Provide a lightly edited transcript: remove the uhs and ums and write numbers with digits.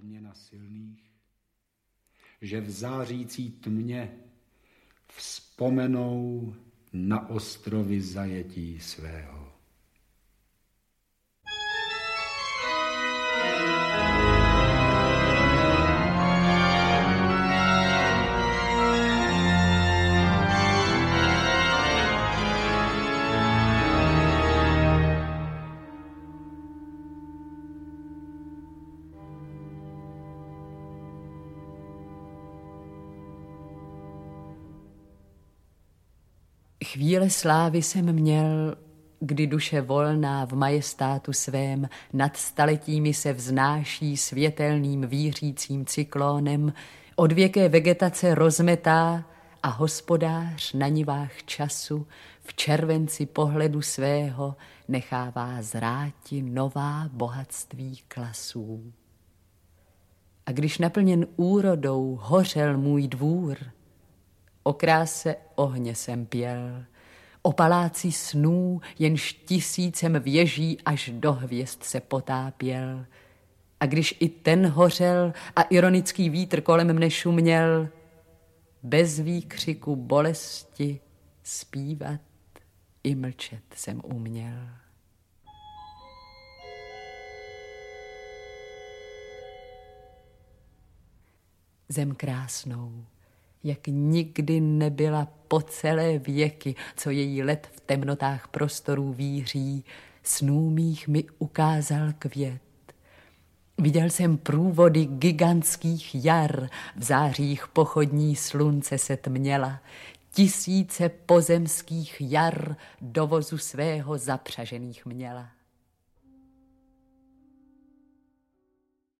odměna silných, že v zářící tmě vzpomenou na ostrovy zajetí svého. Chvíle slávy jsem měl, kdy duše volná v majestátu svém nad staletími se vznáší světelným vířícím cyklónem, od věké vegetace rozmetá a hospodář na nivách času v červenci pohledu svého nechává zráti nová bohatství klasů. A když naplněn úrodou hořel můj dvůr, o kráse ohně jsem pěl, o paláci snů, jenž tisícem věží až do hvězd se potápěl. A když i ten hořel a ironický vítr kolem mne šuměl, bez výkřiku bolesti zpívat i mlčet jsem uměl. Zem krásnou, jak nikdy nebyla po celé věky, co její led v temnotách prostorů víří, snů mých mi ukázal květ. Viděl jsem průvody gigantských jar, v zářích pochodní slunce se tměla, tisíce pozemských jar do vozu svého zapřažených měla.